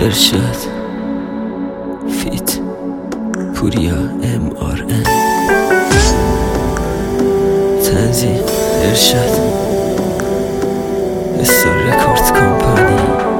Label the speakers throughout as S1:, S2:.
S1: ارشاد فیت پوریا MRN تنظیم ارشاد استار رکورد کمپانی.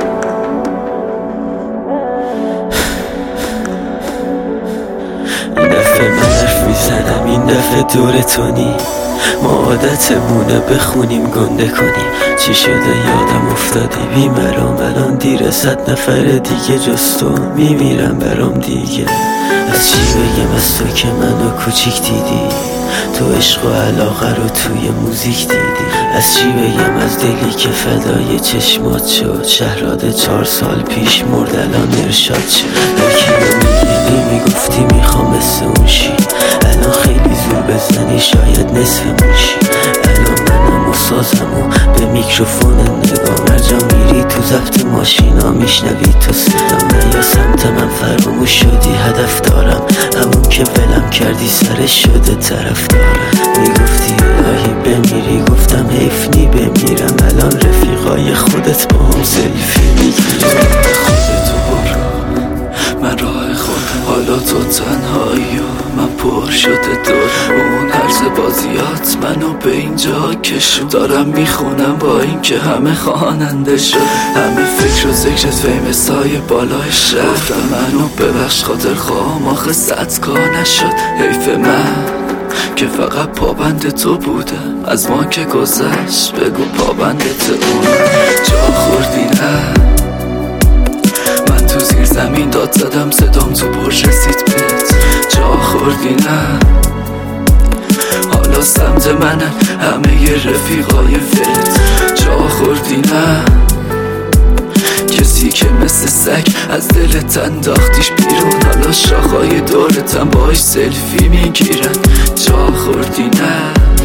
S1: این دفعه من حرف میزنم، این دفعه دور تونی. ما عادتمونه بخونیم گنده کنیم. چی شده یادم افتادی بیمرام، الان دیره 100 نفر دیگه جز تو میمیرم برام دیگه. از چی بگم از تو که منو کوچیک دیدی، تو عشق و علاقه رو توی موزیک دیدی. از چی بگم از دلی که فدای چشمات شد، شهراد 4 سال پیش مرد الان ارشاد شد. هرکی رو میبینی میگفتی میخوام مثل اون شی، الان خیلی زور بزنی شاید نصفمون شی. الان منم و سازم و به میکروفون نگاه، مرجا میری تو ضبط ماشینا میشنوی تو صدام. نه یا سمت من فراموش شدی هدف دارم، همون که ولم کردی سرش شده طرف دارم. میگفتی الهی بمیری، گفتم حیف نی بمیرم. الان رفیقای خودت با هم سلفی میگیرم.
S2: خودتو برو من راه خودم، حالا تو تنهایی و من پر شده دور اون هرز بازیات منو به اینجا کشون. دارم میخونم با این که همه خواننده شد، همه فکر و ذکرت فیم سایه بالای شهر. گفتم منو ببخش خاطر خواهم آخه 100 کار نشد. حیف من که فقط پابند تو بودم، از ما که گذشت بگو پابندت اون. جا خوردی نه من تو زیر زمین داد زدم، صدام تو برج رسید بهت. جا خوردی نه حالا سمت منن همه ی رفیقای ولت. جا خوردی نه کسی که مثل سگ از دلت انداختیش بیرون، حالا شاخهای دورتم باش سلفی میگیرن. جا خوردی نه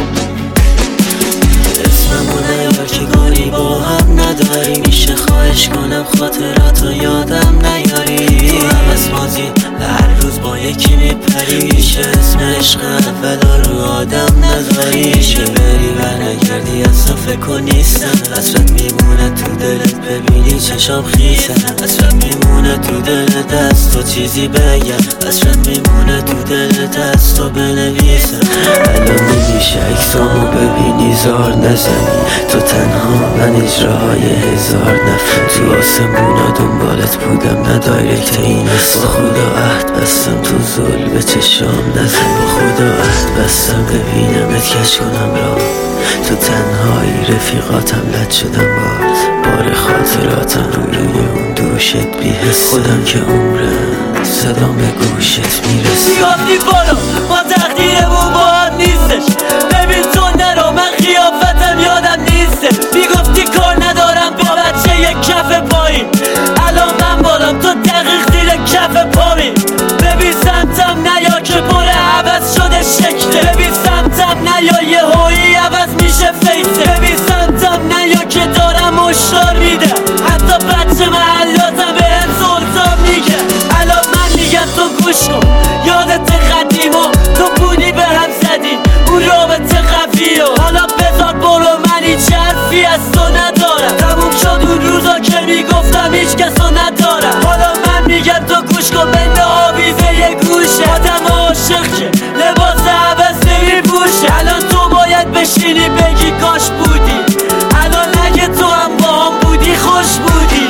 S1: اسممونه یا که گاری با هم نداری، میشه خواهش کنم خاطراتو یادم نیاری. تو عوض بازی هر روز با یکی میپری، میشه اسم عشق اولا رو آدم نذاری. میشه بری و نگردی اصلا فکر کن نیستم، حسرت میمونه تو دلت ببینی چشام خیسم. حسرت میمونه تو دلت از تو چیزی بگم، حسرت میمونه تو دلت از تو بنویسم. الان نمیشه اکسامو ببینی زار نزنی، تو تنها من اجراهای 1000 نفر. تو آسمونا دنبالت بودم نه دایرکت این با خدا عهد بستم تو زل به چشام نزن. با خدا عهد بستم ببینمت کش کنم را، تو تنهایی رفیقاتم لد شدم باز. بار خاطراتم روی اون دوشت بی‌حس، خودم که عمرم صدام به گوشت میرسه.
S3: گفتی برو ما تقدیرمون با هم نیستش، ببین تو نرو من خیافتم یادم نیستش. میگفتی کار ندارم با بچه یک کف پایین، الان من بالام تو دقیق زیر کف پامین. ببین سمتم نیا که پر عوض شده شکله، ببین سمتم نیا یه هایی عوض میشه فیسه. ببین سمتم نیا که دارم مشتار میده، حتی بچه محلاتم به هم سلطان میگه. الان من میگم تو گوش کن یادت قدیما، تو بودی به هم زدی اون رابطه قوی و حالا بذار برو من هیچ حرفی از تو ندارم. تموم شد اون روزا که میگفتم هیچ کسو ندارم. حالا من میگم تو گوش کن بین آویزه یه گوشه، آدم عاشق که لباس عوض نمیپوشه. الان تو باید بشینی بگی کاش بودی، الان اگه تو هم با هم بودی خوش بودی.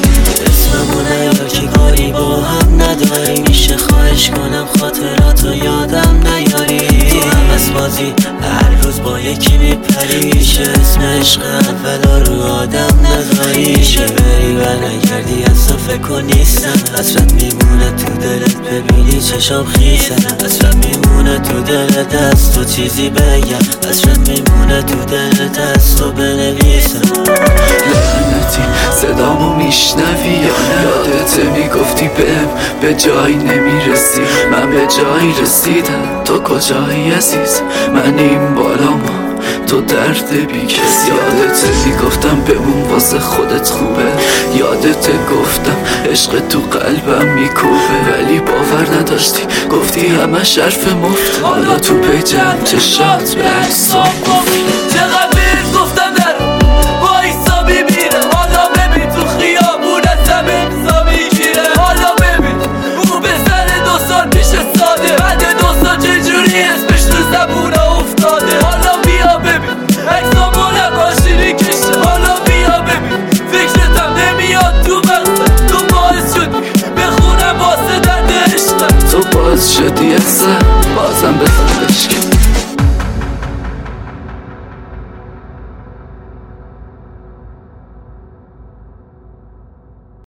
S1: اسممونه یا که کاری با هم نداری، میشه خواهش کنم خاطراتو یادم نیاری. تو عوض بازی هر روز با یکی میپری، میشه اسم عشق اولا رو آدم نذاری. میشه بری و نگردی اصلا فکر کن نیستم، حسرت میمونه تو دلت ببینی چشام خیسم. حسرت میمونه تو دلت از تو چیزی بگم، حسرت میمونه تو دلت از تو بنویسم.
S2: لعنتی صدامو میشنوی یا نه؟ یادت میگفتی بهم به جایی نمیرسی، من به جایی رسیدم تو کجایی عزیز؟ من این بالامو تو درد بی کس. یادت میگفتم بمون واسه خودت خوبه، یادت گفتم عشق تو قلبم میکوبه، ولی باور نداشتی گفتی همه حرف مفت. حالا تو پیجم چشات به عکسام گفت چقدر بهت گفتم در وایسا ببینم، حالا ببین تو خیابون از هم امضا میگیرم. اودینسه